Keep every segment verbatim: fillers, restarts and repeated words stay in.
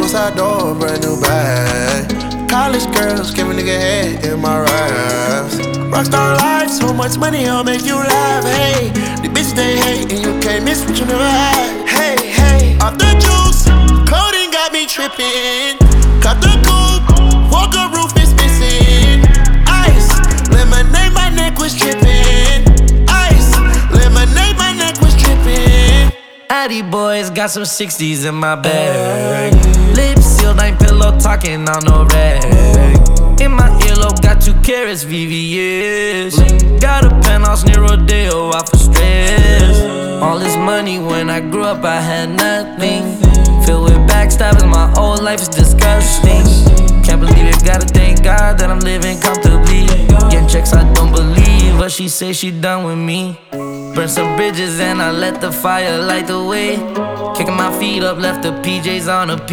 suicide door, brand new bag. College girls give a nigga head in my raps. Rockstar life, so much money, I'll make you laugh. Hey, the bitches they hate, and you can't miss what you never had. Hey, hey, off the juice, coding got me tripping. Cut the coupe, Walker roof is missing. Ice, lemonade, my neck was tripping. Ice, lemonade, my neck was tripping. Addy boys got some sixties in my bag. Lips sealed, ain't pillow talking on no rag. In my earlobe, got two carats, V V S. Got a penthouse near Rodeo, out for stress. All this money, when I grew up, I had nothing. Filled with backstabbing, my whole life is disgusting. Can't believe it, gotta thank God that I'm living comfortably. Getting checks, I don't believe, but she say she done with me. Burn some bridges and I let the fire light the way. Kicking my feet up, left the P Js on a P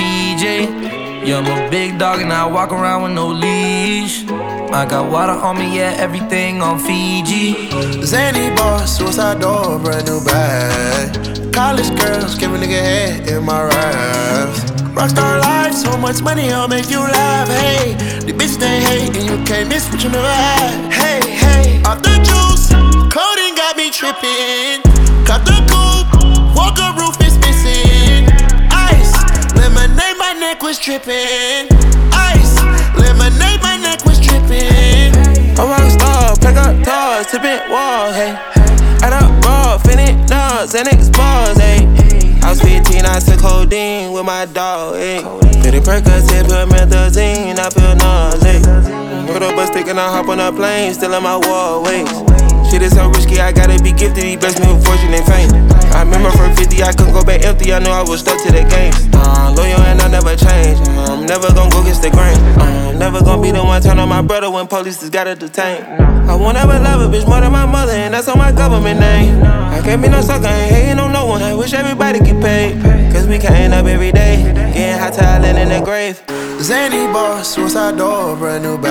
J. Yeah, I'm a big dog and I walk around with no leash. I got water on me, yeah, everything on Fiji. Zany boss, suicide door, brand new bag. College girls give a nigga head in my raps. Rockstar life, so much money, I'll make you laugh. Hey, the bitches they hate, and you can't miss what you never had. Hey, hey, off the juice, coding got me tripping. Cut the coupe, Walker roof is missing. Ice, lemonade, my neck was tripping. Ice, lemonade, my neck was tripping. I'm a rockstar, pack up toys, tipping walls, hey. Add up raw, finish nuts, and expose, hey. I was fifteen, I took codeine with my dog, ayy. Pretty Percocet, put methazine, I feel nauseous. Put up a stick and I hop on a plane, still in my wallways. Shit is so risky, I gotta be gifted, he blessed me with fortune and fame. I remember from fifty, I couldn't go back empty, I knew I was stuck to the game. Uh, loyal and I never change, I'm never gonna go against the grain. Uh, I'm never gonna be the one turn on my brother when police just gotta detain. I won't ever love a bitch more than my mother, and that's on my government name. I can't be no sucker, ain't hating on no one, I wish everybody get paid. Cause we can't up every day, getting hot talent in the grave. Zany boss, suicide door, brand new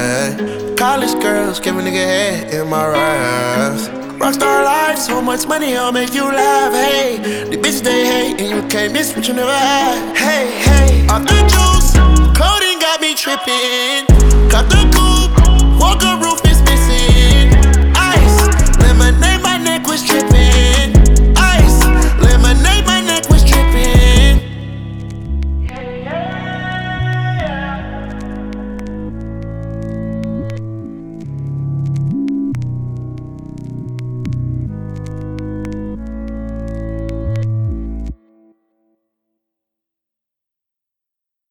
bag. College girls give a nigga head in my raps. Rockstar life, so much money, I'll make you laugh. Hey, the bitches they hate, and you can't miss what you never had. Hey, hey.